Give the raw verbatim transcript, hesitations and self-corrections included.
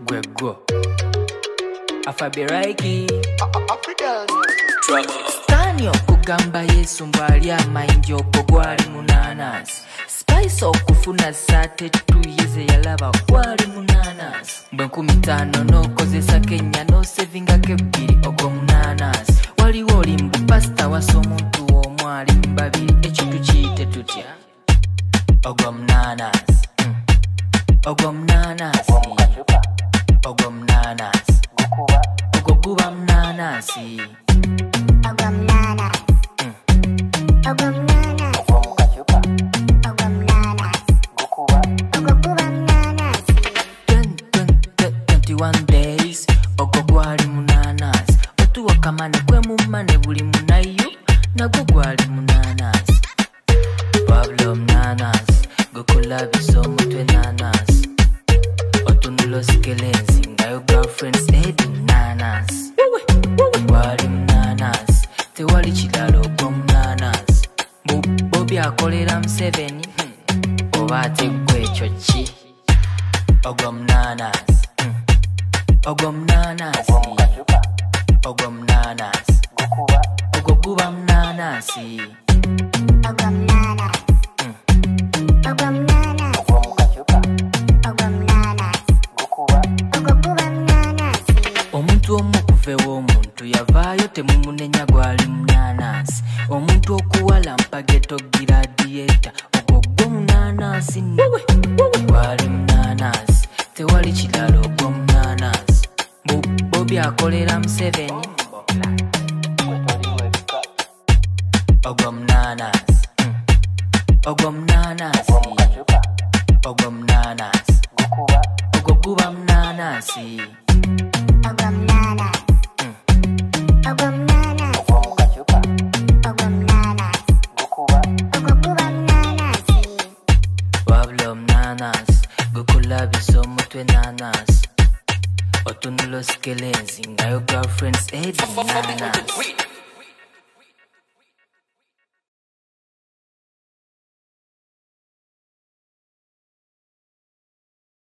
Gwego Afabiraiki African Trouble Stanyo kugamba Yesu mbali amainji okugwali munanas Spice okufuna sate tuyeze yalaba gwali munanas Bwenkumi tano nokozesa Kenya no sevinga kebiri ogwo munanas Waliwo olimbu pasta wasa omuntu omwali mbabiri ekintu kiyite tutya ogwo munanas ogwo munanas ogwo munanas ogwo guba munanas ogwo munanas ogwo munanas ogwo munanas ogwo guba munanas twenty-one days ogwo gwali munanas otuwa kamane kwe mumane buli munayo nagwo gwali munanas Pablo munanas gukula bisomo twe nanas otunulo skelenzi ngayo girlfriends edi nanas gwali munanas tewali kilalo ogwo munanas Bobi akolera Museveni oba ate gwe ekyo ki ogwo munanas ogwo munanas ogwo munanas ogwo guba munanas ogwo munanas ogwo munanas ogwo munanas ogwo guba munanas omuntu omu kuvewo omuntu yavaayo temumunenya gwali munanas omuntu okuwala mpageto giradieta ogwo gwo munanas gwali munanas tewali kilalo ogwo munanas Bobi akolera Museveni ogwo munanas ogwo munanas ogwo munanas ogwo guba munanas ogwo munanas ogwo munanas ogwo munanas ogwo guba munanas Pablo munanas gukula bisomo twe nanas otunulo skelenzi ngayo girlfriends edi nanas